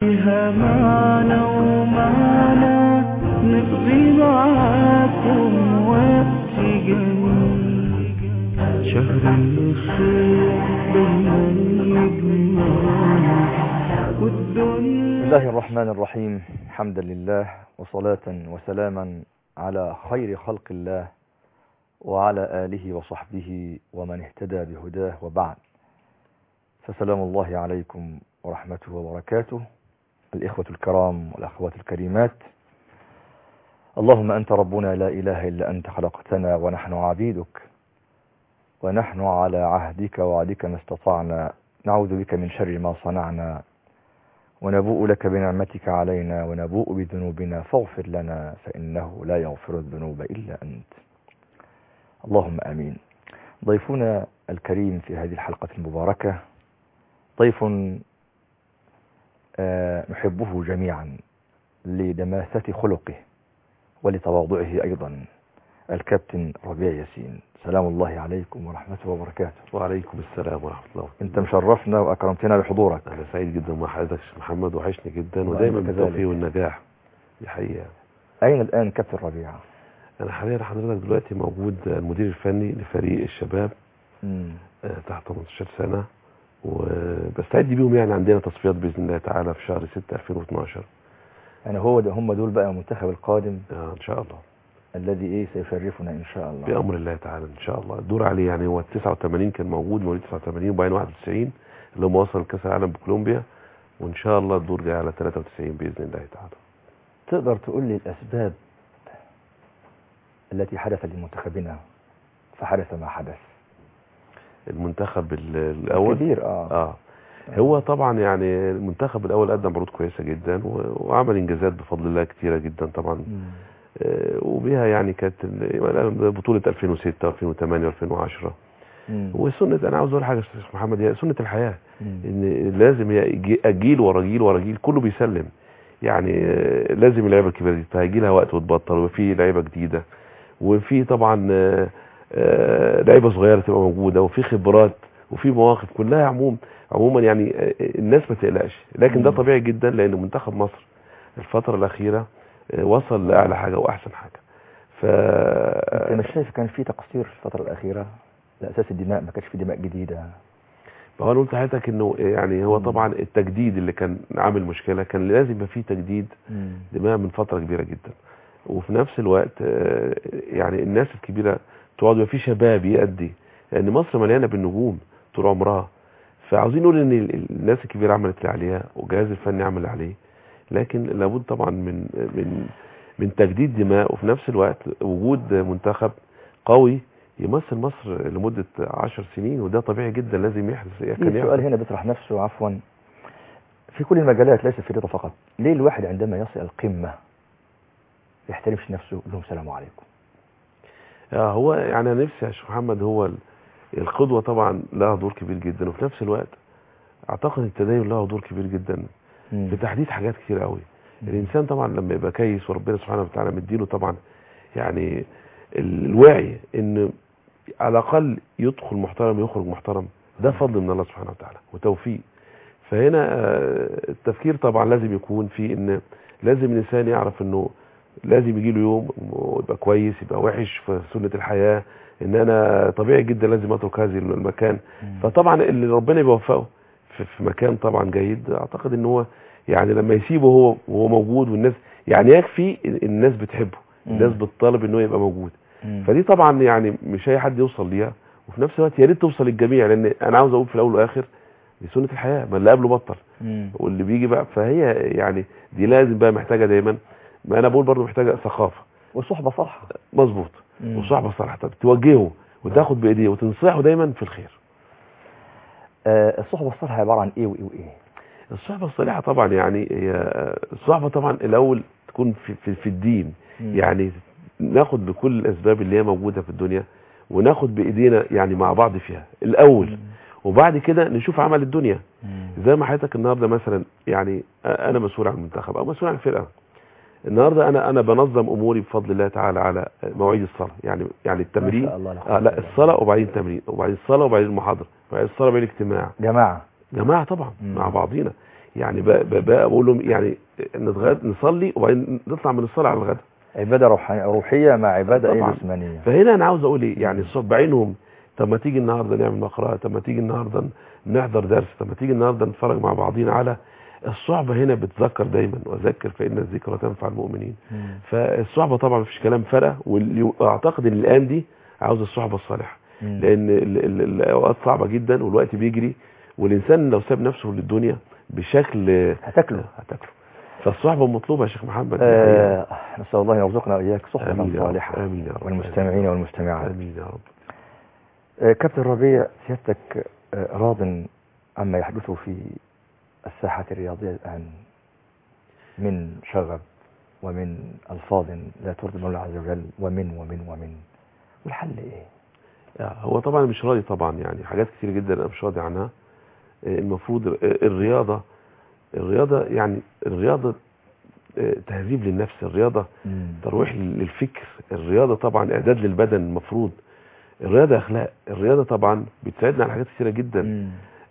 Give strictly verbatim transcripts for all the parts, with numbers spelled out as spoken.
فيها معنى ومعنى نقضي معاكم وقت جميل شهر الخير دايما يجمعنا والدنيا. بسم الله الرحمن الرحيم. حمدا لله وصلاة وسلاما على خير خلق الله وعلى آله وصحبه ومن اهتدى بهداه وبعد، فسلام الله عليكم ورحمته وبركاته. الإخوة الكرام والأخوات الكريمات، اللهم أنت ربنا لا إله إلا أنت، خلقتنا ونحن عبيدك ونحن على عهدك وعدك ما استطعنا، نعوذ بك من شر ما صنعنا ونبوء لك بنعمتك علينا ونبوء بذنوبنا فاغفر لنا فإنه لا يغفر الذنوب إلا أنت. اللهم آمين. ضيفنا الكريم في هذه الحلقة المباركة ضيف نحبه جميعا لدماثة خلقه ولتواضعه أيضا، الكابتن ربيع ياسين. سلام الله عليكم ورحمته وبركاته. وعليكم السلام ورحمة الله. انت مشرفنا واكرمتنا بحضورك. انا سعيد جدا مع حضرتك محمد، وحشني جدا ودايما بالتوفيق والنجاح. دي حقيقة. اين الان كابتن ربيع؟ انا حاليا حضرتك دلوقتي موجود المدير الفني لفريق الشباب مم. تحت ثمانية عشر سنة، وبستعد بيهم. يعني عندنا تصفيات باذن الله تعالى في شهر ستة ألفين واثناشر. يعني هو ده هم دول بقى المنتخب القادم آه ان شاء الله، الذي ايه سيشرفنا ان شاء الله بامر الله تعالى ان شاء الله. الدور عليه يعني هو تسعة وثمانين كان موجود، مواليد تسعة وثمانين وبعدين واحد وتسعين اللي هم وصل كاس العالم بكولومبيا، وان شاء الله الدور جاي على ثلاثة وتسعين باذن الله تعالى. تقدر تقول لي الاسباب التي حدثت لمنتخبنا فحدث ما حدث؟ المنتخب الاول كبير اه اه هو طبعا يعني المنتخب الاول قدم عروض كويسه جدا وعمل انجازات بفضل الله كتيره جدا طبعا. مم. آه وبها يعني كانت بطوله ألفين وستة وألفين وثمانية وألفين وعشرة. مم. وسنه، انا عاوز اقول حاجه يا استاذ محمد، هي سنه الحياه. مم. ان لازم هي جيل ورا جيل ورا جيل كله بيسلم. يعني آه لازم اللعيبه الكبيره دي هيجي لها وقت وتبطل، وفي لعيبه جديده، وفي طبعا آه آه لعيبه صغيره تبقى موجوده، وفي خبرات، وفي مواقف كلها عموم عموما. يعني الناس ما تقلقش، لكن ده طبيعي جدا لان منتخب مصر الفتره الاخيره وصل لاعلى حاجه واحسن حاجه. ف انت مش شايف كان في تقصير في الفتره الاخيره لاساس الدماء؟ ما كانش في دماء جديده. ما هو انا قلت لحضرتك انه يعني هو طبعا التجديد اللي كان عامل مشكله، كان لازم يبقى فيه تجديد دماء من فتره كبيره جدا، وفي نفس الوقت يعني الناس الكبيره تقعد، يبقى في شباب يأدي، لان مصر مليانه بالنجوم طول عمرها. فعاوزين نقول ان الناس الكبيره عملت اللي عليها والجهاز الفني عمل اللي عليه، لكن لابد طبعا من من من تجديد دماء، وفي نفس الوقت وجود منتخب قوي يمثل مصر لمده عشر سنين، وده طبيعي جدا لازم يحدث. كان السؤال هنا بيطرح نفسه عفوا في كل المجالات ليس في الرياضه فقط، ليه الواحد عندما يصل القمه يحترمش نفسه لهم سلام عليكم؟ آه هو يعني انا نفسي يا شيخ محمد، هو القدوة طبعا لها دور كبير جدا، وفي نفس الوقت اعتقد التدين له دور كبير جدا مم. في تحديد حاجات كتير قوي. مم. الانسان طبعا لما يبقى كيس وربنا سبحانه وتعالى مديله طبعا يعني الوعي ان على الاقل يدخل محترم يخرج محترم، ده فضل من الله سبحانه وتعالى وتوفيق. فهنا التفكير طبعا لازم يكون في ان لازم الانسان يعرف انه لازم يجي له يوم ويبقى كويس يبقى وحش، في سنة الحياة ان انا طبيعي جدا لازم اترك هذه المكان. مم. فطبعا اللي ربنا بيوفقه في مكان طبعا جيد، اعتقد ان هو يعني لما يسيبه هو وهو موجود والناس يعني يكفي الناس بتحبه، الناس بتطالب انه يبقى موجود. مم. فدي طبعا يعني مش اي حد يوصل ليها، وفي نفس الوقت يا ريت توصل للجميع، لان انا عاوز اقول في الاول والاخر دي سنة الحياة، ما اللي قبله بطل مم. واللي بيجي بقى، فهي يعني دي لازم بقى محتاجة دايما، ما انا بقول برضو محتاجة ثقافة والصحبة صالحة. مظبوط، والصحبة صالحة توجهه وتاخد بايديه وتنصحه دايما في الخير. آه الصحبة الصالحة عبارة عن ايه وايه وايه؟ الصحبة الصالحة طبعا يعني هي الصحبة طبعا الاول تكون في, في, في الدين. مم. يعني ناخد بكل الاسباب اللي هي موجودة في الدنيا وناخد بايدينا يعني مع بعض فيها الاول. مم. وبعد كده نشوف عمل الدنيا. مم. زي ما حضرتك النهارده مثلا يعني انا مسؤول عن المنتخب او مسؤول عن الفرقه، النهارده انا انا بنظم اموري بفضل الله تعالى على مواعيد الصلاه، يعني يعني التمرين آه لا الصلاه وبعدين التمرين وبعدين الصلاه وبعدين المحاضره وبعدين الصلاه وبعدين الاجتماع. جماعه جماعه طبعا مم. مع بعضينا. يعني بقى, بقى بقول لهم يعني نتغد نصلي وبعدين نطلع من الصلاه على الغداء. عباده روحيه مع عباده ايه طبعاً. جسمانيه. فهنا انا عاوز اقول ايه يعني الصبح بعينهم، طب ما تيجي النهارده نعمل مقرأة، طب ما تيجي النهارده نحضر درس، طب ما تيجي النهارده نتفرج مع بعضينا على الصحبه. هنا بتذكر دايما، وذكر فإن الذكرى تنفع المؤمنين. مم. فالصحبه طبعا مفيش كلام فرق، واعتقد ان الايام دي عاوز الصحبه الصالحه، مم. لان ال- ال- الاوقات صعبه جدا والوقت بيجري، والانسان لو ساب نفسه للدنيا بشكل هتاكله هتاكله. فالصحبه مطلوبه يا شيخ محمد. آه نسال الله ان يرزقنا واياك صحبه آمين يا رب. صالحه. آمين يا رب. والمستمعين والمستمعات. امين يا رب. آه كابتن ربيع، سيادتك آه راض عما يحدث في الساحه الرياضيه الان من شغب ومن الفاظ لا ترضي المولى عز وجل ومن ومن ومن والحل ايه؟ هو طبعا مش راضي طبعا، يعني حاجات كتير جدا انا مش راضي عنها. المفروض الرياضه الرياضه يعني الرياضه تهذيب للنفس، الرياضه مم. ترويح للفكر، الرياضه طبعا اعداد للبدن، المفروض الرياضه اخلاق، الرياضه طبعا بتساعدنا على حاجات كتيره جدا. مم.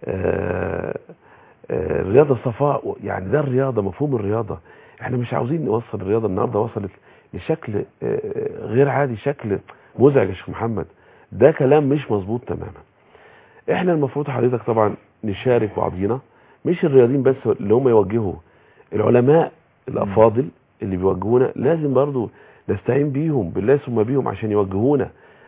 آه آه الرياضه صفاء، يعني ده الرياضه، مفهوم الرياضه. احنا مش عاوزين نوصل الرياضه النهارده وصلت لشكل آه غير عادي، شكل مزعج يا شيخ محمد، ده كلام مش مظبوط تماما. احنا المفروض حضرتك طبعا نشارك بعضينا، مش الرياضيين بس اللي هم يوجهوا، العلماء الافاضل اللي بيوجهونا لازم برضو نستعين بيهم بالله ثم بيهم عشان يوجهونا.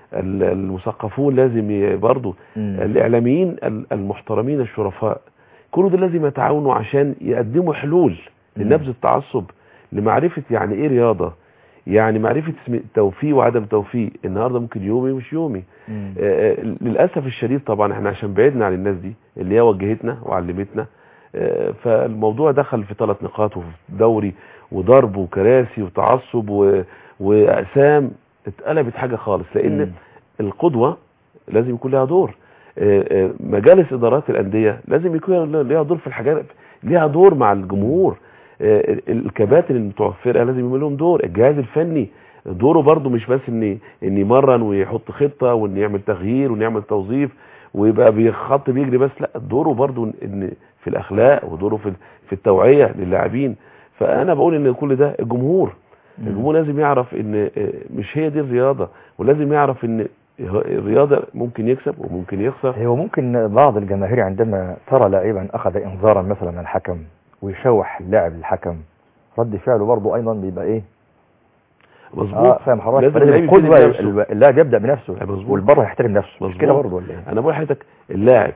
المثقفون لازم برضو، الاعلاميين المحترمين الشرفاء، كل دول لازم يتعاونوا عشان يقدموا حلول لنبذ التعصب، لمعرفة يعني ايه رياضة، يعني معرفة توفيق وعدم توفيق. النهاردة ممكن يومي مش يومي. آه للأسف الشديد طبعا احنا عشان بعدنا عن الناس دي اللي هي وجهتنا وعلمتنا، آه فالموضوع دخل في ثلاث نقاط، وفي دوري وضرب وكراسي وتعصب و... وأقسام، اتقلبت حاجة خالص. لأن مم. القدوة لازم يكون لها دور. آه آه مجالس إدارات الأندية لازم يكون لها دور في الحاجات، لها دور مع الجمهور. الكباتن المتوفره لازم يعمل لهم دور، الجهاز الفني دوره برضو مش بس ان ان يمرن ويحط خطه وان يعمل تغيير وان يعمل توظيف ويبقى بيخط بيجري بس، لا دوره برضو ان في الاخلاق، ودوره في في التوعيه للاعبين. فانا بقول ان كل ده الجمهور الجمهور لازم يعرف ان مش هي دي الرياضه، ولازم يعرف ان الرياضه ممكن يكسب وممكن يخسر. هو ممكن بعض الجماهير عندما ترى لاعبا اخذ انذارا مثلا من الحكم ويشوح اللاعب الحكم، رد فعله برضه ايضا بيبقى ايه؟ مظبوط. اه فاهم حضرتك. لازم القدوه اللاعب يبدا بنفسه والبره يحترم نفسه، مش كده برضه ولا ايه؟ انا بقول لحضرتك اللاعب،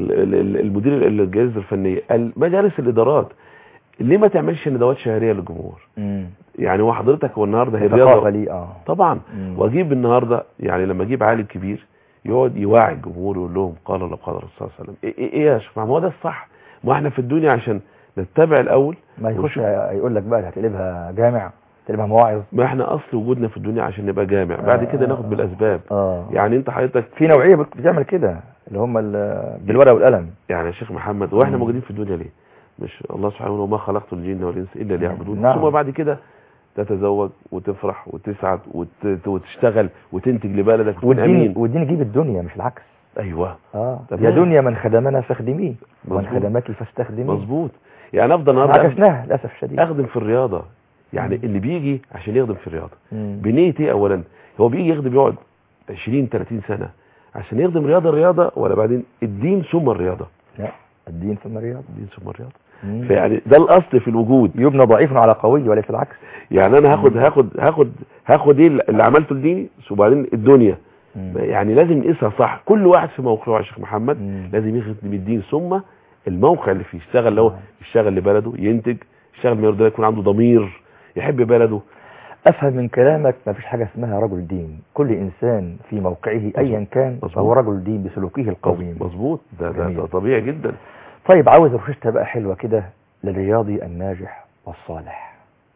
المدير الجهاز الفنيه، مجالس الادارات، ليه ما تعملش ندوات شهريه للجمهور؟ امم يعني هو حضرتك هو النهارده هي الرياضه ليه اه طبعا. واجيب النهارده يعني لما اجيب عالم كبير يقعد يوعي الجمهور ويقول لهم قال الله قال الرسول صلى الله عليه وسلم، ايه ايه يا شيخ، ما هو ده الصح. ما احنا في الدنيا عشان نتبع الاول، ما يخش يقول لك بقى هتقلبها جامع، هتقلبها مواعظ. ما احنا اصل وجودنا في الدنيا عشان نبقى جامع، بعد كده آه ناخد بالاسباب. آه يعني انت حضرتك في نوعيه بتعمل كده اللي هم بالورقه والقلم. يعني يا شيخ محمد، واحنا موجودين في الدنيا ليه؟ مش الله سبحانه وما خلقت الجن والانس الا ليعبدون. نعم. ثم بعد كده تتزوج وتفرح وتسعد وت... وتشتغل وتنتج لبلدك وتكون امين. والدين يجيب الدنيا مش العكس. ايوه اه يا دنيا من خدمنا فاخدميه ومن خدمك فاستخدميه. مظبوط. يعني افضل النهارده عكسناها للاسف الشديد. اخدم في الرياضه، يعني مم. اللي بيجي عشان يخدم في الرياضه بنيه ايه؟ اولا هو بيجي يخدم يقعد عشرين ثلاثين سنه عشان يخدم رياضه الرياضه، ولا بعدين الدين ثم الرياضه؟ لا، الدين ثم الرياضه. الدين ثم الرياضه. فيعني ده الاصل في الوجود، يبنى ضعيف على قوي وليس العكس. يعني انا هاخد هاخد هاخد هاخد ايه اللي عملته لديني وبعدين الدنيا. مم. يعني لازم نقيسها صح، كل واحد في موقعه يا شيخ محمد. مم. لازم يخدم الدين ثم الموقع اللي فيه يشتغل، لو يشتغل لبلده ينتج، يشتغل ما يرضى، يكون عنده ضمير يحب بلده. افهم من كلامك ما فيش حاجه اسمها رجل دين، كل انسان في موقعه ايا كان فهو رجل دين بسلوكه القويم. مظبوط. ده, ده, ده طبيعي جدا. طيب عاوز روشته بقى حلوه كده للرياضي الناجح والصالح.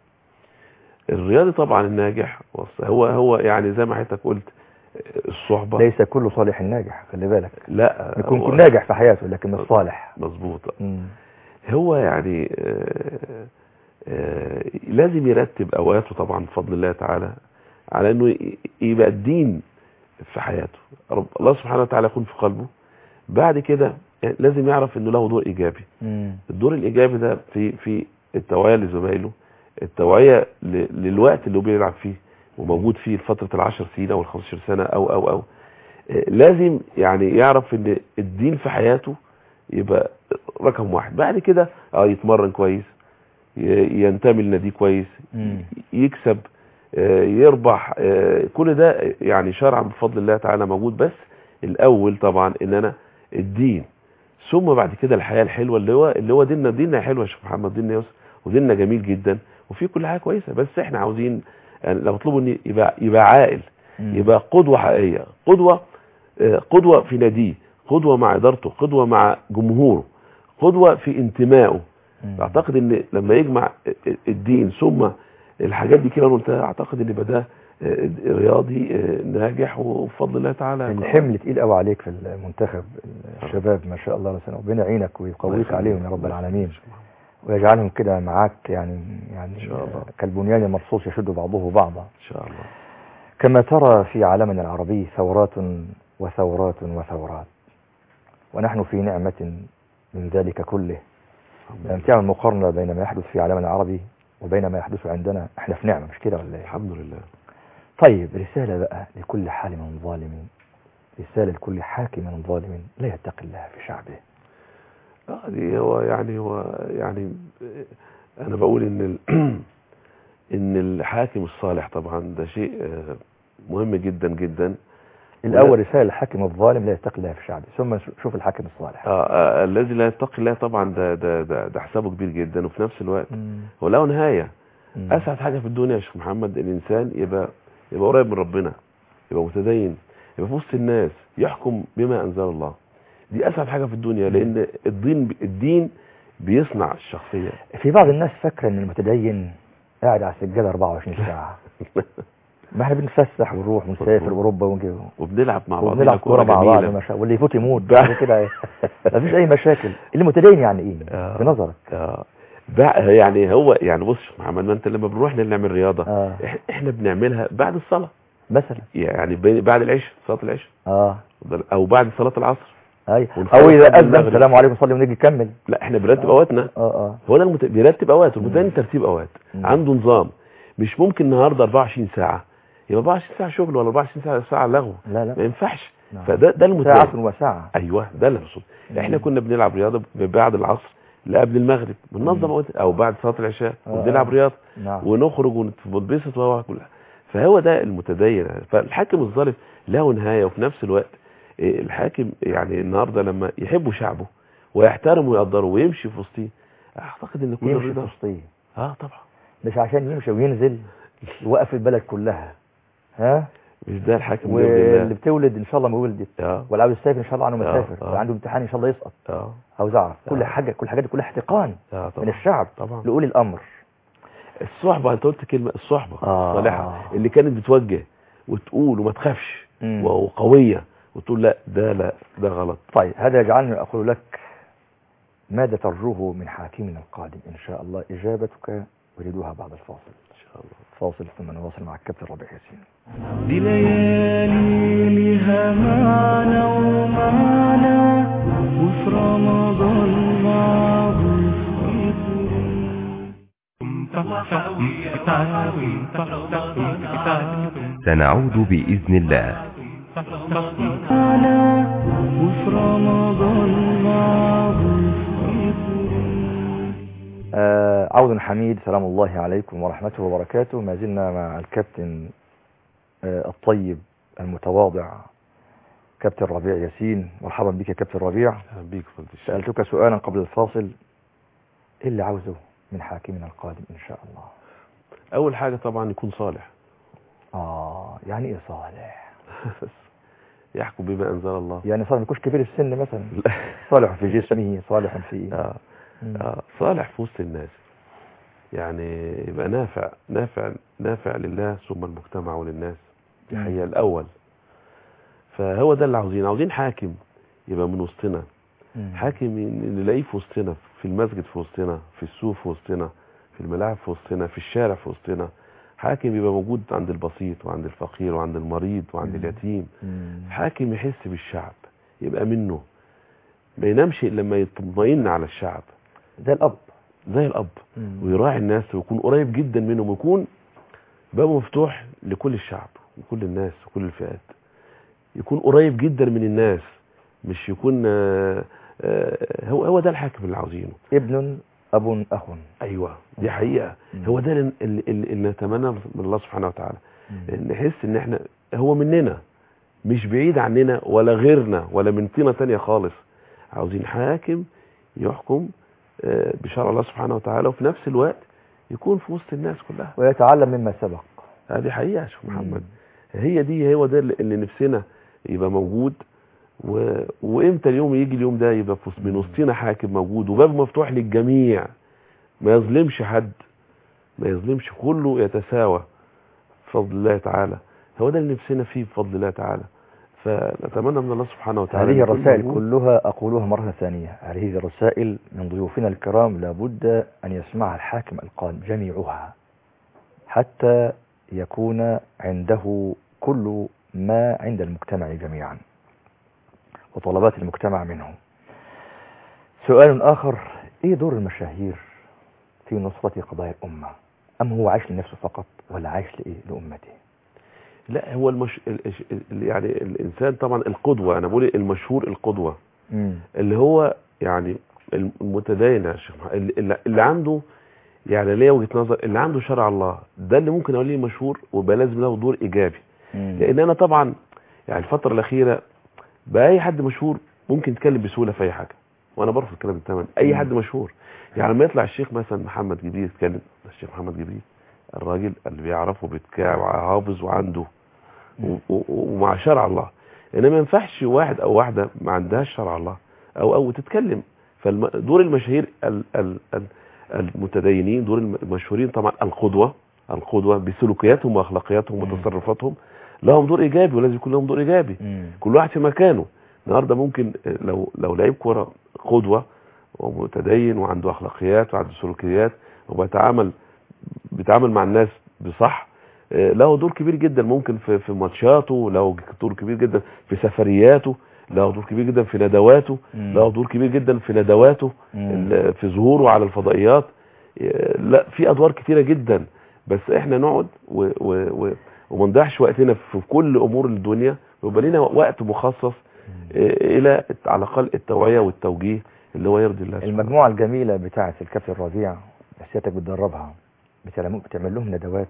الرياضي طبعا الناجح هو هو يعني زي ما حضرتك قلت الصحبه. ليس كل صالح ناجح، خلي بالك. لا، يكون يكون ناجح في حياته لكن مش صالح. مظبوط. هو يعني آآ آآ لازم يرتب اوقاته طبعا بفضل الله تعالى على انه يبقى الدين في حياته، رب الله سبحانه وتعالى يكون في قلبه. بعد كده يعني لازم يعرف انه له دور ايجابي. مم. الدور الايجابي ده في في التوعيه لزمايله، التوعيه ل- للوقت اللي هو بيلعب فيه وموجود فيه فتره العشر سنين او الخمستاشر سنه او او او آه، لازم يعني يعرف ان الدين في حياته يبقى رقم واحد. بعد كده اه يتمرن كويس، ي- ينتمي لنادي كويس، مم. يكسب، آه، يربح، آه، كل ده يعني شرعا بفضل الله تعالى موجود. بس الاول طبعا ان انا الدين، ثم بعد كده الحياه الحلوه اللي هو اللي هو ديننا. ديننا حلو يا شيخ محمد، ديننا يسر وديننا جميل جدا وفي كل حاجه كويسه. بس احنا عاوزين يعني لو طلبوا ان يبقى يبقى عاقل، مم. يبقى قدوه حقيقيه، قدوه آه، قدوه في ناديه، قدوه مع ادارته، قدوه مع جمهوره، قدوه في انتمائه. مم. اعتقد ان لما يجمع الدين ثم الحاجات دي كده انا قلتها، اعتقد ان يبقى ده آه، رياضي آه، ناجح وبفضل الله تعالى. الحمل تقيل قوي عليك في المنتخب الشباب ما شاء الله، ربنا يعينك ويقويك عليهم يا رب العالمين، ويجعلهم كده معاك يعني يعني إن شاء الله. كالبنيان المرصوص يشد بعضه بعضا ان شاء الله. كما ترى في عالمنا العربي ثورات وثورات وثورات، ونحن في نعمة من ذلك كله. لما تعمل مقارنة بين ما يحدث في عالمنا العربي وبين ما يحدث عندنا، احنا في نعمة، مش كده ولا ايه؟ الحمد لله. طيب رسالة بقى لكل حالم ظالم، رسالة لكل حاكم ظالم لا يتقي الله في شعبه. اه دي هو يعني هو يعني آه، انا بقول ان ال ان الحاكم الصالح طبعا ده شيء آه، مهم جدا جدا. الأول رسالة الحاكم الظالم لا يتقي الله في شعبه، ثم شوف الحاكم الصالح. آه آه الذي لا يتقي الله طبعا ده ده ده, ده حسابه كبير جدا، وفي نفس الوقت هو له نهايه. مم. اسعد حاجه في الدنيا يا شيخ محمد الانسان يبقى يبقى قريب من ربنا، يبقى متدين، يبقى في وسط الناس يحكم بما انزل الله. دي اسعد حاجه في الدنيا، لان الدين الدين بيصنع الشخصيه. في بعض الناس فاكره ان المتدين قاعد على السجاده أربعة وعشرين ساعه. ما احنا بنتفسح ونروح ونسافر اوروبا ونجي وبنلعب مع بعض، وبنلعب كوره مع بعض ما شاء، واللي يفوت يموت بعد كده مفيش اي مشاكل. اللي متدين يعني ايه آه. بنظرك؟ اه بقى يعني هو يعني بص يا محمد، ما انت لما بنروح نعمل رياضه آه. احنا بنعملها بعد الصلاه مثلا، يعني بين- بعد العشاء، صلاه العشاء، اه او بعد صلاه العصر. اي ونخلص او اذا قبل اذن المغرب. السلام عليكم صلي ونيجي نكمل. لا احنا بنرتب آه. اوقاتنا. اه اه هو ده المت... بيرتب اوقاته. مم. المتدين ترتيب اوقات، مم. عنده نظام. مش ممكن النهارده أربعة وعشرين ساعه يبقى أربعة وعشرين ساعه شغل ولا أربعة وعشرين ساعه ساعه لغو، لا لا ما ينفعش. نعم. فده ده المتدين. ساعة وساعة. ايوه ده اللي اقصده. مم. احنا كنا بنلعب رياضه بعد العصر لقبل المغرب، بننظم مم. اوقات، او بعد صلاه العشاء آه. وبنلعب رياضه نعم. ونخرج ونتبسط وهو كلها. فهو ده المتدين. فالحاكم الظالم له نهايه، وفي نفس الوقت إيه، الحاكم يعني النهارده لما يحبوا شعبه ويحترموا ويقدروا ويمشي في وسطيه، اعتقد ان كل يمشي في الرضا. وسطيه، اه طبعا. مش عشان يمشي وينزل يوقف البلد كلها، ها؟ مش ده الحاكم واللي بتولد ان شاء الله ما ولدت، اه واللي عاوز يسافر ان شاء الله عنه آه، مسافر، آه. واللي عنده امتحان ان شاء الله يسقط. اه عاوز اعرف كل آه. حاجه، كل الحاجات دي كلها احتقان اه طبعا من الشعب طبعا. لاولي الامر. الصحبه، انت قلت كلمه الصحبه آه. الصالحه اللي كانت بتوجه وتقول وما تخافش مم. وقويه وتقول لا ده لا ده غلط. طيب هذا يجعلني اقول لك ماذا ترجوه من حاكمنا القادم ان شاء الله؟ اجابتك اريدها بعد الفاصل. ان شاء الله. فاصل ثم نواصل مع الكابتن ربيع ياسين. دي ليالي لها معنى ومعنى، وفي رمضان معروف سنعود بإذن الله. معنى، وفي رمضان معروف آه عود حميد، سلام الله عليكم ورحمته وبركاته. ما زلنا مع الكابتن آه الطيب المتواضع كابتن ربيع ياسين. مرحبا بك يا كابتن ربيع. اهلا بيك فضل الشيخ. سألتك سؤالا قبل الفاصل، ايه اللي عاوزه من حاكمنا القادم ان شاء الله؟ اول حاجه طبعا يكون صالح. اه يعني ايه صالح؟ يحكم بما انزل الله. يعني صالح ما يكونش كبير السن مثلا، صالح في جسمه، صالح في ايه؟ آه. آه. صالح في وسط الناس، يعني يبقى نافع نافع نافع لله ثم المجتمع وللناس. دي مم. حقيقة الأول. فهو ده اللي عاوزين عاوزين حاكم يبقى من وسطنا، مم. حاكم نلاقيه في وسطنا، في المسجد في وسطنا، في السوق في وسطنا، في الملاعب في وسطنا، في الشارع في وسطنا. حاكم يبقى موجود عند البسيط وعند الفقير وعند المريض وعند مم. اليتيم. مم. حاكم يحس بالشعب، يبقى منه، ما ينامش الا لما يطمئن على الشعب زي الاب. زي الاب مم. ويراعي الناس ويكون قريب جدا منهم ويكون بابه مفتوح لكل الشعب وكل الناس وكل الفئات. يكون قريب جدا من الناس، مش يكون آه آه هو هو ده الحاكم اللي عاوزينه. ابن اب اخ. ايوه دي حقيقه. مم. هو هو ده اللي, اللي, اللي نتمنى من الله سبحانه وتعالى، نحس ان احنا هو مننا، مش بعيد عننا ولا غيرنا ولا من طينه ثانيه خالص. عاوزين حاكم يحكم آه بشرع الله سبحانه وتعالى، وفي نفس الوقت يكون في وسط الناس كلها ويتعلم مما سبق. هذه حقيقه يا شيخ محمد. هي دي هو ده اللي نفسنا يبقى موجود. و... وامتى اليوم يجي اليوم ده يبقى في من وسطنا حاكم موجود وباب مفتوح للجميع، ما يظلمش حد، ما يظلمش، كله يتساوى بفضل الله تعالى. هو ده اللي نفسنا فيه بفضل الله تعالى. فنتمنى من الله سبحانه وتعالى. هذه الرسائل كلها أقولها مرة ثانية، هذه الرسائل من ضيوفنا الكرام لابد أن يسمعها الحاكم القادم جميعها حتى يكون عنده كل ما عند المجتمع جميعا وطلبات المجتمع منه. سؤال آخر، إيه دور المشاهير في نصرة قضايا الأمة؟ أم هو عايش لنفسه فقط ولا عايش لإيه؟ لأمته؟ لا هو المش... يعني الإنسان طبعا القدوة، أنا بقول المشهور القدوة مم. اللي هو يعني المتدين يا شيخ، اللي, اللي عنده يعني ليه وجهة نظر، اللي عنده شرع الله، ده اللي ممكن أقول ليه مشهور ويبقى لازم له دور إيجابي. مم. لأن أنا طبعا يعني الفترة الأخيرة بقى أي حد مشهور ممكن يتكلم بسهولة في أي حاجة، وأنا برفض الكلام التمام. أي حد مشهور يعني لما يطلع الشيخ مثلا محمد جبريل يتكلم، الشيخ محمد جبريل الراجل اللي بيعرفه بيتكلم وحافظ وعنده ومع شرع الله، انما ما ينفعش واحد او واحده ما عندهاش شرع الله او او تتكلم. فدور المشاهير المتدينين، دور المشهورين طبعا القدوه، القدوه بسلوكياتهم واخلاقياتهم وتصرفاتهم لهم دور ايجابي، ولازم يكون لهم دور ايجابي. كل واحد في مكانه. النهارده ممكن لو لو لعيب كوره قدوه ومتدين وعنده اخلاقيات وعنده سلوكيات وبيتعامل بيتعامل مع الناس بصح، له دور كبير جدا ممكن في في ماتشاته، له دور كبير جدا في سفرياته، له دور كبير جدا في ندواته، له دور كبير جدا في ندواته في ظهوره على الفضائيات. لا في ادوار كتيره جدا، بس احنا نقعد وما نضيعش وقتنا في كل امور الدنيا، ويبقى لنا وقت مخصص الى على الاقل التوعيه والتوجيه اللي هو يرضي الله. المجموعه الجميله بتاعه الكابتن ربيع سيادتك بتدربها، بتعمل لهم ندوات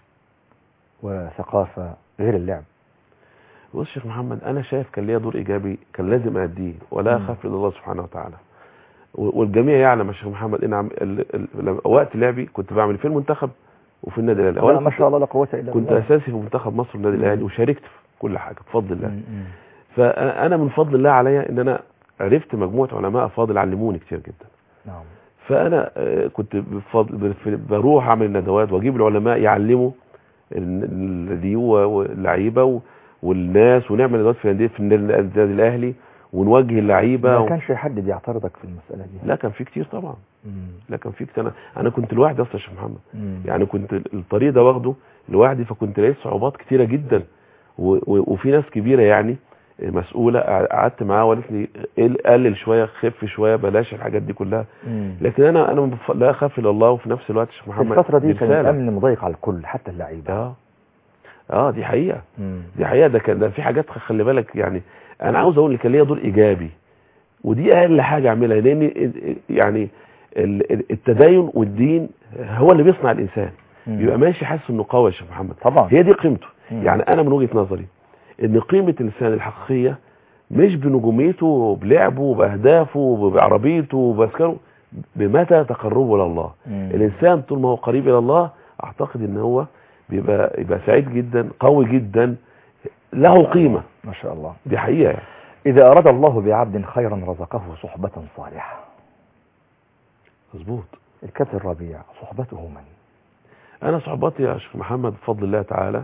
وثقافة غير اللعب؟ بص يا شيخ محمد، انا شايف كان ليا دور ايجابي كان لازم اديه، ولا اخاف الا الله سبحانه وتعالى. والجميع يعلم يا شيخ محمد ان عم... ال... ال... وقت لعبي كنت بعمل في المنتخب وفي النادي الاهلي. ما شاء الله لا قوه الا بالله. كنت اساسي في منتخب مصر والنادي الاهلي وشاركت في كل حاجه بفضل الله. مم. فانا من فضل الله عليا ان انا عرفت مجموعه علماء افاضل علموني كتير جدا. نعم. فانا كنت بفضل بروح اعمل ندوات واجيب العلماء يعلموا الذي هو اللعيبه والناس، ونعمل ندوات في في النادي الاهلي ونوجه اللعيبه. ما كانش حد بيعترضك في المساله دي؟ لا كان في كتير طبعا. مم. لا كان في كتير. انا انا كنت لوحدي اصلا يا شيخ محمد. مم. يعني كنت الطريق ده واخده لوحدي، فكنت لقيت صعوبات كتيره جدا، وفي ناس كبيره يعني مسؤوله قعدت معاه وقالت لي قلل شويه، خف شويه، بلاش الحاجات دي كلها. مم. لكن انا انا لا اخاف الا الله، وفي نفس الوقت يا شيخ محمد الفتره دي كان الامن مضيق على الكل حتى اللعيبه. اه اه دي حقيقه. مم. دي حقيقه. ده كان ده في حاجات خلي بالك، يعني انا عاوز اقول لك كان ليا دور ايجابي، ودي اقل حاجه اعملها، لان يعني التدين والدين هو اللي بيصنع الانسان. مم. يبقى ماشي حاسس انه قوي يا شيخ محمد. طبعا هي دي قيمته. مم. يعني انا من وجهه نظري ان قيمه الانسان الحقيقيه مش بنجوميته، بلعبه، باهدافه، بعربيته، باسكاره، بمتى تقربه الى الله. مم. الانسان طول ما هو قريب الى الله اعتقد ان هو بيبقى يبقى سعيد جدا، قوي جدا، له قيمه. ما شاء الله. دي حقيقه. يعني اذا اراد الله بعبد خيرا رزقه صحبه صالحه. مظبوط. الكابتن ربيع صحبته من؟ انا صحبتي يا شيخ محمد بفضل الله تعالى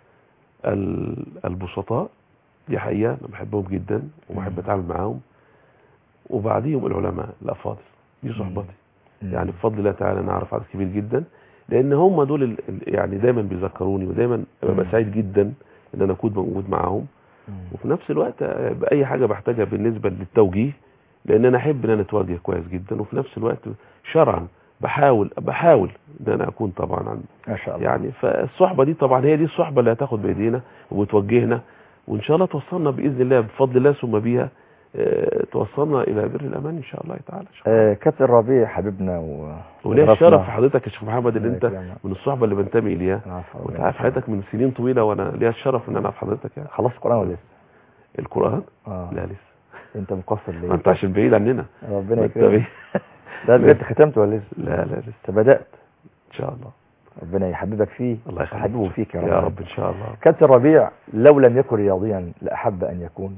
البسطاء، دي حقيقه انا بحبهم جدا وبحب اتعامل معاهم، وبعديهم العلماء الافاضل، دي صحبتي. يعني بفضل الله تعالى انا اعرف عدد كبير جدا، لان هم دول يعني دايما بيذكروني، ودايما ببقى سعيد جدا ان انا اكون موجود معاهم. وفي نفس الوقت باي حاجه بحتاجها بالنسبه للتوجيه لان انا احب ان انا اتواجه كويس جدا، وفي نفس الوقت شرعا بحاول بحاول ان انا اكون طبعا عن ما شاء الله. يعني. فالصحبه دي طبعا هي دي الصحبه اللي هتاخد بايدينا وتوجهنا، وان شاء الله توصلنا باذن الله بفضل الله ثم بيها اه توصلنا الى بر الامان ان شاء الله تعالى. آه كابتن ربيع حبيبنا و... وليه الشرف في حضرتك يا شيخ محمد ان انت يعني. من الصحبه اللي بنتمي اليها، وانت عارف حضرتك من سنين طويله، وانا ليا الشرف ان انا اعرف حضرتك يعني. خلصت القران ولا لسه؟ القران آه. لا لسه. انت مقصر ليه؟ انت عشان بعيد عننا. ربنا يكرمك. ده بجد ختمت ولا لسه؟ لا لا لسه بدات ان شاء الله. ربنا يحببك فيه. الله يخليك. يحببه فيك يا رب. يا رب ان شاء الله. كابتن ربيع لو لم يكن رياضيا لاحب ان يكون؟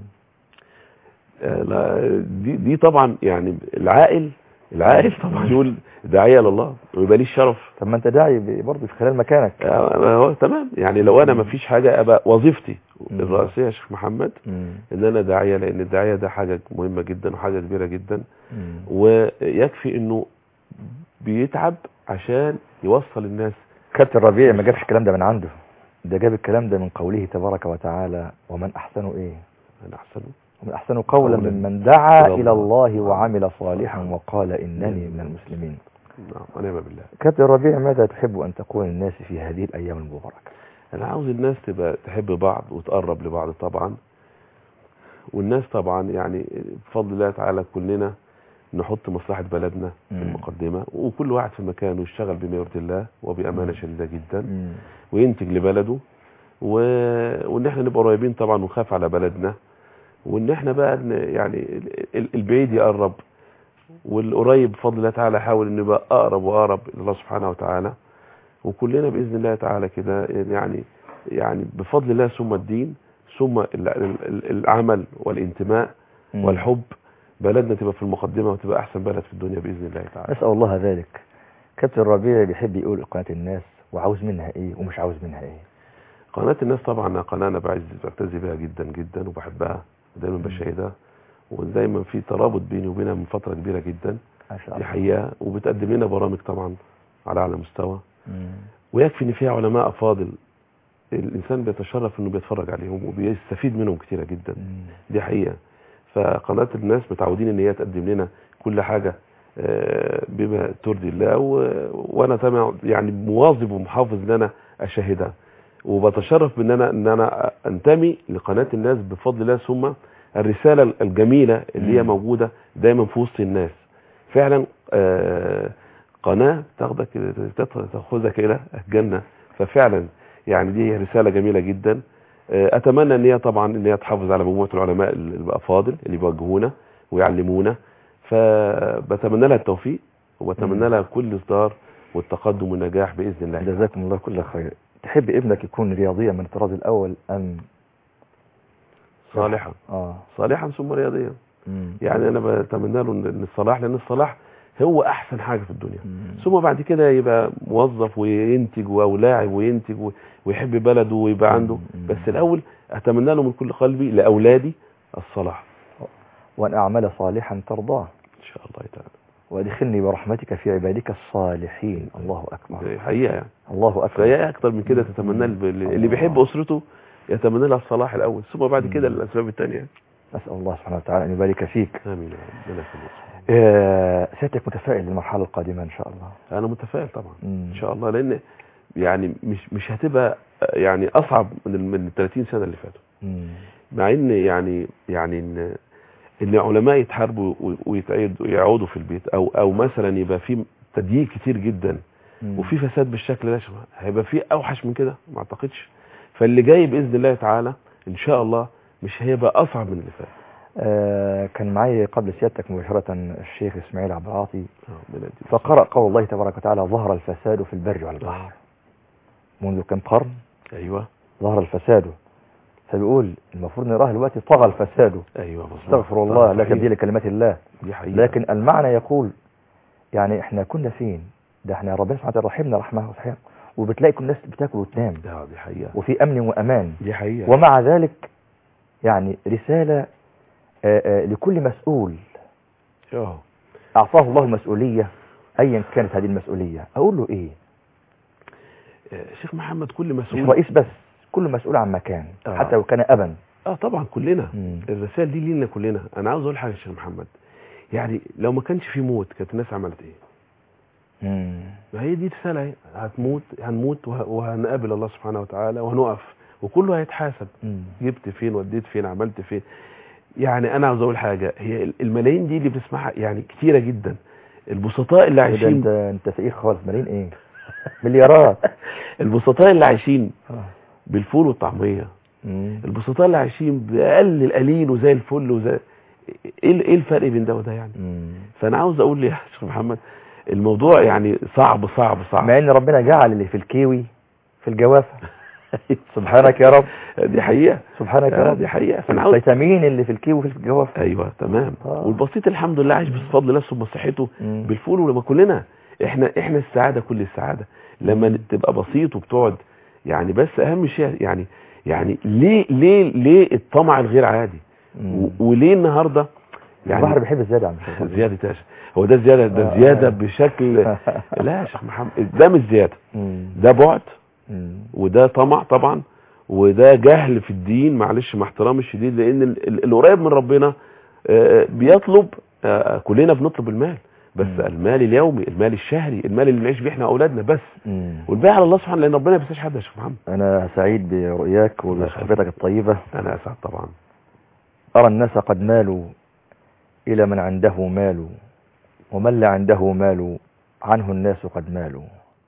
آه لا دي دي طبعا يعني العاقل العاقل طبعا يقول داعيه لله ويبقى ليه الشرف. طب ما انت داعي برضه في خلال مكانك. آه هو تمام يعني. لو انا ما فيش حاجه ابقى وظيفتي الرئيسيه يا شيخ محمد مم. ان انا داعيه، لان الداعيه ده حاجه مهمه جدا وحاجه كبيره جدا. مم. ويكفي انه بيتعب عشان يوصل الناس. كابتن ربيع ما جابش الكلام ده من عنده، ده جاب الكلام ده من قوله تبارك وتعالى ومن احسن ايه؟ من احسن ومن احسن قولا ممن دعا الى الله وعمل صالحا وقال انني من المسلمين. نعم ونعم بالله. كابتن ربيع ماذا تحب ان تقول للناس في هذه الايام المباركه؟ انا عاوز الناس تبقى تحب بعض وتقرب لبعض طبعا، والناس طبعا يعني بفضل الله تعالى كلنا نحط مصلحة بلدنا في المقدمة، وكل واحد في مكانه يشتغل بما يرضي الله وبأمانة شديدة جدا وينتج لبلده، و... وان احنا نبقى قريبين طبعا ونخاف على بلدنا، وان احنا بقى يعني البعيد يقرب والقريب بفضل الله تعالى يحاول ان يبقى اقرب واقرب الى الله سبحانه وتعالى، وكلنا باذن الله تعالى كده يعني يعني بفضل الله ثم الدين ثم العمل والانتماء والحب بلدنا تبقى في المقدمة وتبقى أحسن بلد في الدنيا بإذن الله تعالى. نسأل الله ذلك. كابتن ربيع بيحب يقول قناة الناس وعاوز منها إيه ومش عاوز منها إيه؟ قناة الناس طبعا قناة أنا بعتز بها جدا جدا وبحبها ودايما بشاهدها، ودايما في ترابط بيني وبينها من فترة كبيرة جدا. ما شاء الله. دي حقيقة، وبتقدم لنا برامج طبعا على أعلى مستوى، ويكفي إن فيها علماء أفاضل الإنسان بيتشرف إنه بيتفرج عليهم وبيستفيد منهم كتيرة جدا. مم. دي حقيقة. فقناة الناس متعودين ان هي تقدم لنا كل حاجة بما ترضي الله، وانا طبعا يعني مواظب ومحافظ ان انا اشاهدها، وبتشرف بان انا ان انا انتمي لقناة الناس بفضل الله، ثم الرسالة الجميلة اللي هي موجودة دايما في وسط الناس. فعلا قناة تاخدك تاخذك الى الجنة، ففعلا يعني دي رسالة جميلة جدا. اتمنى ان هي طبعا ان هي تحافظ على مجموعه العلماء الافاضل اللي بيوجهونا ويعلمونا، فبتمنى لها التوفيق وبتمنى لها كل اصدار والتقدم والنجاح باذن الله. جزاكم الله كل خير. تحب ابنك يكون رياضيا من الطراز الاول ام صالحا؟ اه صالحا ثم رياضيا. مم. يعني انا بتمنى له ان الصلاح، لان الصلاح هو احسن حاجه في الدنيا. مم. ثم بعد كده يبقى موظف وينتج او لاعب وينتج ويحب بلده ويبقى عنده. مم. بس الاول اتمنى له من كل قلبي لاولادي الصلاح، وان اعمل صالحا ترضاه ان شاء الله تعالى، وادخلني برحمتك في عبادك الصالحين. الله اكبر. حقيقه يعني الله اكبر. فهي اكتر من كده تتمنى اللي بيحب اسرته يتمنى لها الصلاح الاول، ثم بعد كده الاسباب الثانيه. نسال الله سبحانه وتعالى ان يبارك فيك. امين يا رب. ربنا يخليك. آه سيادتك متفائل للمرحله القادمه ان شاء الله؟ انا متفائل طبعا. مم. ان شاء الله، لان يعني مش مش هتبقى يعني اصعب من من ثلاثين سنه اللي فاتوا. مم. مع ان يعني يعني ان ان علماء يتحاربوا ويتعيدوا يعودوا في البيت، او او مثلا يبقى في تضييق كتير جدا. مم. وفي فساد بالشكل ده، هيبقى في اوحش من كده؟ ما اعتقدش. فاللي جاي باذن الله تعالى ان شاء الله مش هيبقى اصعب من اللي فات. آه كان معي قبل سيادتك مباشرة الشيخ اسماعيل عبد العاطي، فقرأ قول الله تبارك وتعالى ظهر الفساد في البر والبحر منذ كم قرن. ايوه ظهر الفساد، فبيقول المفروض نراه دلوقتي طغى الفساد. ايوه استغفر الله لا تبديل لكلمات الله. دي حقيقة. لكن المعنى يقول يعني احنا كنا فين؟ ده احنا ربنا سبحانه وتعالى رحمنا رحمه وسبحانه، وبتلاقي كل الناس بتاكل وتنام. دي حقيقة. وفي امن وامان. دي حقيقة. ومع ذلك يعني رسالة آآ آآ لكل مسؤول أوه. أعطاه الله مسؤولية أيا كانت هذه المسؤولية، أقول له إيه؟ شيخ محمد كل مسؤول، مش رئيس بس، كل مسؤول عن مكان. آه. حتى لو كان أبا. اه طبعا كلنا. مم. الرسائل دي لينا كلنا. أنا عاوز أقول حاجة يا شيخ محمد، يعني لو ما كانش في موت كانت الناس عملت ايه؟ مم. ما هي دي رساله اهي، هتموت هنموت وه- وهنقابل الله سبحانه وتعالى وهنقف وكله هيتحاسب. مم. جبت فين، وديت فين، عملت فين. يعني انا عاوز اقول حاجه، هي الملايين دي اللي بنسمعها يعني كتيره جدا. البسطاء اللي إيه ده، عايشين انت انت فقير خالص، ملايين ايه؟ مليارات. البسطاء اللي عايشين آه. بالفول والطعميه، مم. البسطاء اللي عايشين باقل القليل وزي الفل وزي ايه ايه الفرق بين ده وده يعني؟ مم. فانا عاوز اقول يا شيخ محمد الموضوع يعني صعب صعب صعب. مع ان ربنا جعل اللي في الكيوي في الجوافه. سبحانك يا رب. دي حقيقه، سبحانك يا آه، رب. دي حقيقه. فانا عاوز الفيتامين اللي في الكيوي في الجوافه. ايوه تمام. آه. والبسيط الحمد لله عايش بفضل نفسه بصحته مم. بالفول. ولما كلنا احنا احنا السعاده كل السعاده لما تبقى بسيط وبتقعد يعني. بس اهم شيء يعني يعني ليه ليه ليه الطمع الغير عادي مم. و- وليه النهارده يعني البحر بيحب الزياده يا عم شيخ. زياده يا شيخ. هو ده زياده، ده آه، زياده آه. بشكل لا يا شيخ محمد، ده مش زياده، مم. ده بعد مم. وده طمع طبعا، وده جهل في الدين معلش مع احترامي الشديد. لان ال- ال- القريب من ربنا آه، بيطلب، آه، كلنا بنطلب المال، بس مم. المال اليومي، المال الشهري، المال اللي نعيش بيه احنا واولادنا بس. مم. والباقي على الله سبحانه، لان ربنا ما بينساش حد يا شيخ محمد. انا سعيد برؤياك وبصحبتك الطيبه. انا اسعد طبعا. أرى الناس قد مالوا إلى من عنده مال، ومن لا عنده مال عنه الناس قد مالوا،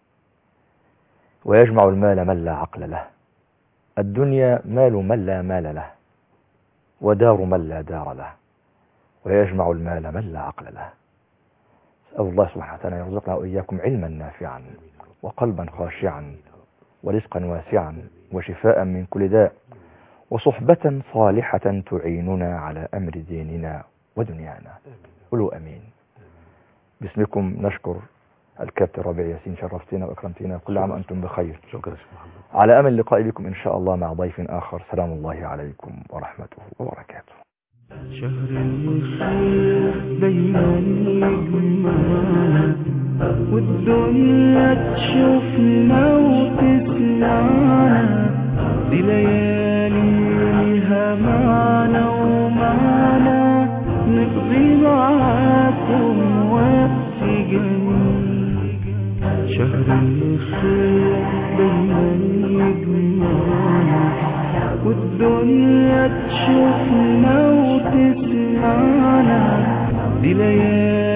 ويجمع المال من لا عقل له. الدنيا مال من لا مال له، ودار من لا دار له، ويجمع المال من لا عقل له. أسأل الله سبحانه وتعالى يرزقنا وإياكم علما نافعا، وقلبا خاشعا، ورزقا واسعا، وشفاء من كل داء، وصحبة صالحة تعيننا على أمر ديننا ودنيانا. قولوا أمين. باسمكم نشكر الكابتن ربيع ياسين، شرفتنا وأكرمتنا. كل عام وأنتم بخير. شكرا يا شيخ محمد. على أمل اللقاء بكم إن شاء الله مع ضيف آخر. سلام الله عليكم ورحمته وبركاته. شهر الخير دايما يجمعنا، والدنيا تشوفنا وتسمعنا. دي ليالي ليها معنى ومعنى، نقضي معاكم وقت جميل. شهر الخير دايما يجمعنا، والدنيا تشوفنا وتسمعنا. دي ليالي